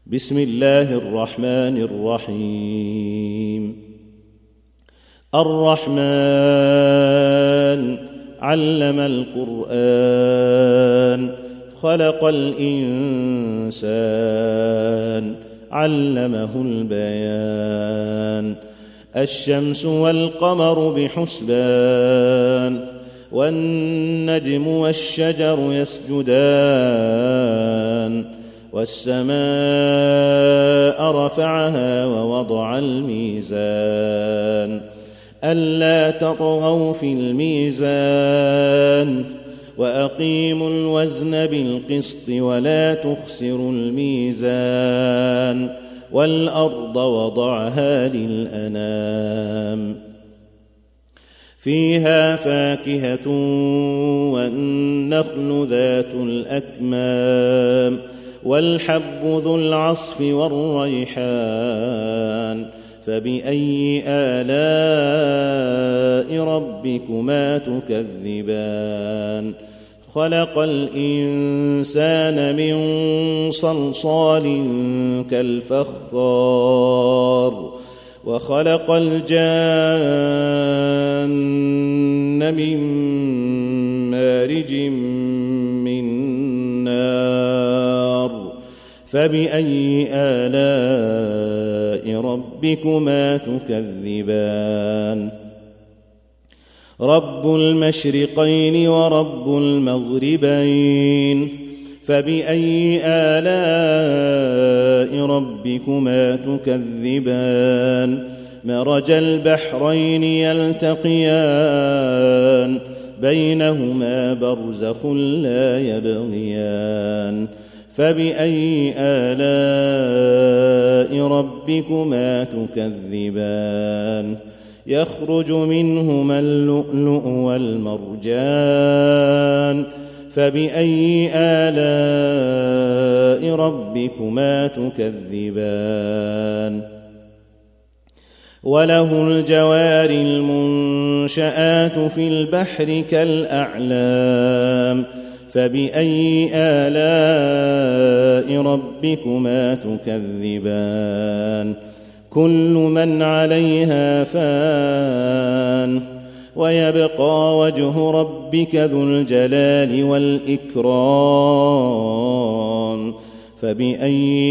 بسم الله الرحمن الرحيم. الرحمن علم القرآن خلق الإنسان علمه البيان. الشمس والقمر بحسبان والنجم والشجر يسجدان والسماء رفعها ووضع الميزان ألا تطغوا في الميزان وأقيموا الوزن بالقسط ولا تخسروا الميزان والأرض وضعها للأنام فيها فاكهة والنخل ذات الأكمام والحب ذو العصف والريحان فبأي آلاء ربكما تكذبان. خلق الإنسان من صلصال كالفخار وخلق الجان من مارج من نار فبأي آلاء ربكما تكذبان. رب المشرقين ورب المغربين فبأي آلاء ربكما تكذبان. مرج البحرين يلتقيان بينهما برزخ لا يبغيان فبأي آلاء ربكما تكذبان. يخرج منهما اللؤلؤ والمرجان فبأي آلاء ربكما تكذبان. وله الجوار المنشآت في البحر كالأعلام فبأي آلاء ربكما تكذبان. كل من عليها فان ويبقى وجه ربك ذو الجلال والإكرام فبأي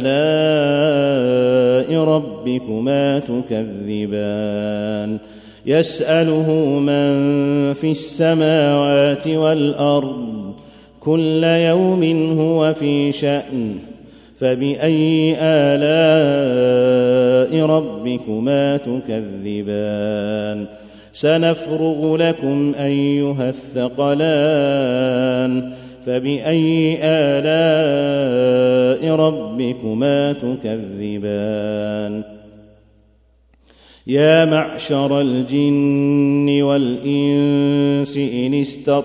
آلاء ربكما تكذبان. يسأله من في السماوات والأرض كل يوم هو في شأن فبأي آلاء ربكما تكذبان. سنفرغ لكم أيها الثقلان فبأي آلاء ربكما تكذبان. يا معشر الجن والإنس إن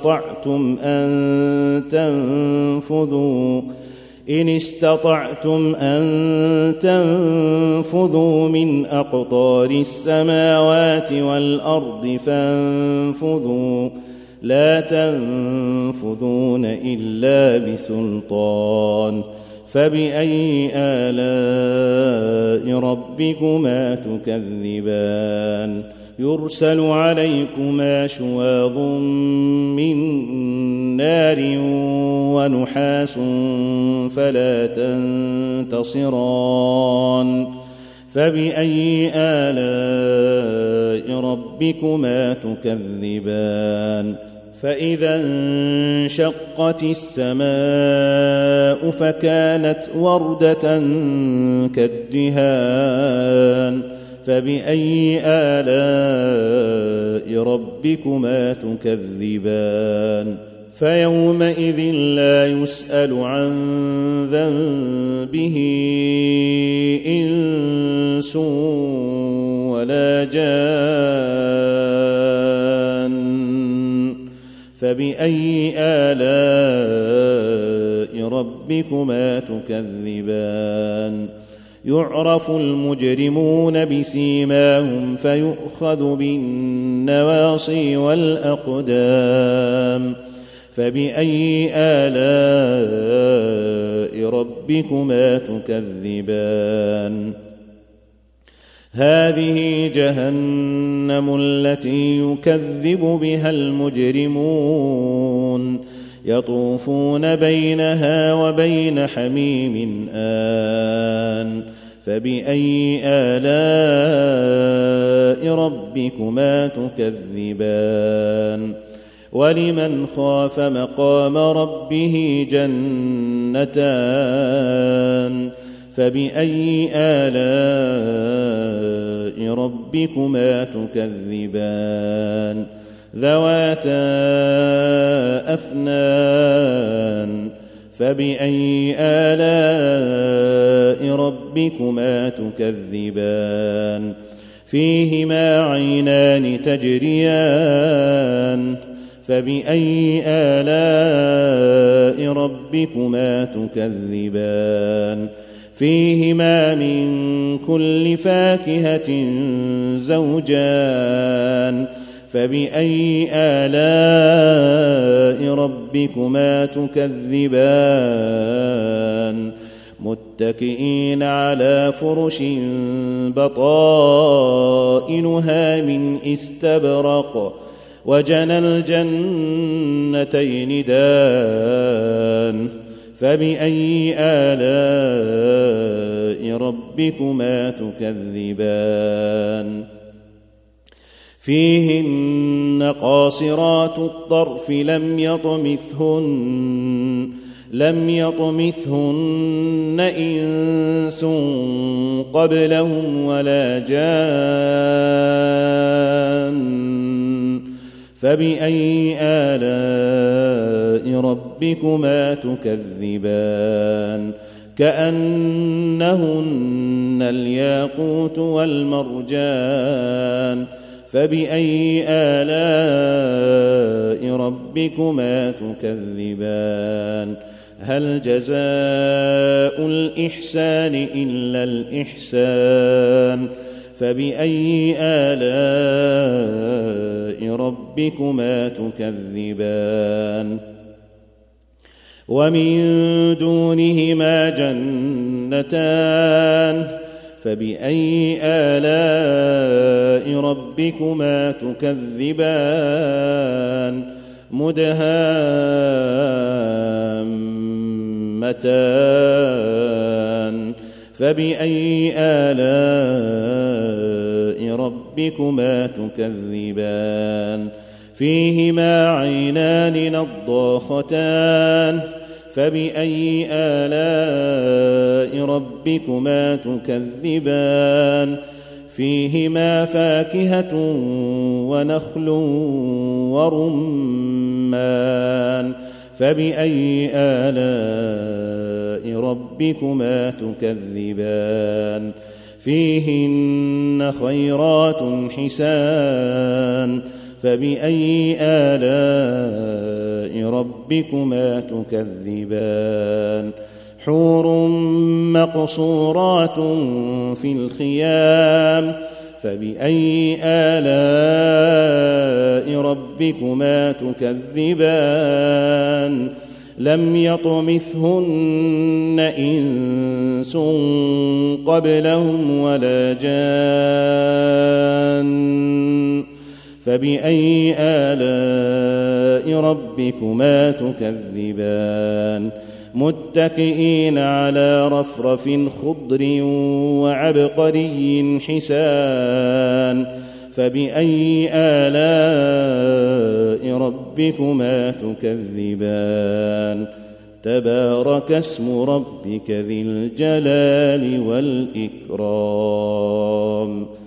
استطعتم أن تنفذوا من أقطار السماوات والأرض فانفذوا لا تنفذون إلا بسلطان فبأي آلاء ربكما تكذبان. يرسل عليكما شواظ من نار ونحاس فلا تنتصران فبأي آلاء ربكما تكذبان. فإذا انشقت السماء فكانت وردة كالدهان فبأي آلاء ربكما تكذبان. فيومئذ لا يسأل عن ذنبه إنس ولا جان فبأي آلاء ربكما تكذبان. يعرف المجرمون بسيماهم فيؤخذ بالنواصي والأقدام فبأي آلاء ربكما تكذبان هذه جهنم التي يكذب بها المجرمون يطوفون بينها وبين حميم آن فبأي آلاء ربكما تكذبان ولمن خاف مقام ربه جنتان فبأي آلاء ربكما تكذبان ذواتا أفنان فبأي آلاء ربكما تكذبان فيهما عينان تجريان فبأي آلاء ربكما تكذبان فيهما من كل فاكهة زوجان فبأي آلاء ربكما تكذبان متكئين على فرش بطائنها من استبرق وجنى الجنتين دان فبأي آلاء ربكما تكذبان فيهن قاصرات الطرف لم يطمثهن إنس قبلهم ولا جان فبأي آلاء ربكما تكذبان كأنهن الياقوت والمرجان فبأي آلاء ربكما تكذبان هل جزاء الإحسان إلا الإحسان فبأي آلاء ربكما تكذبان ومن دونهما جنتان فبأي آلاء ربكما تكذبان مدهامتان فبأي آلاء ربكما تكذبان فيهما عينان نضاختان فبأي آلاء ربكما تكذبان فيهما فاكهة ونخل ورمان فبأي آلاء ربكما تكذبان فيهن خيرات حسان فبأي آلاء ربكما تكذبان حور مقصورات في الخيام فبأي آلاء ربكما تكذبان لم يطمثهن إنس قبلهم ولا جان فبأي آلاء ربكما تكذبان متكئين على رفرف خضر وعبقري حسان فبأي آلاء ربكما تكذبان تبارك اسم ربك ذي الجلال والإكرام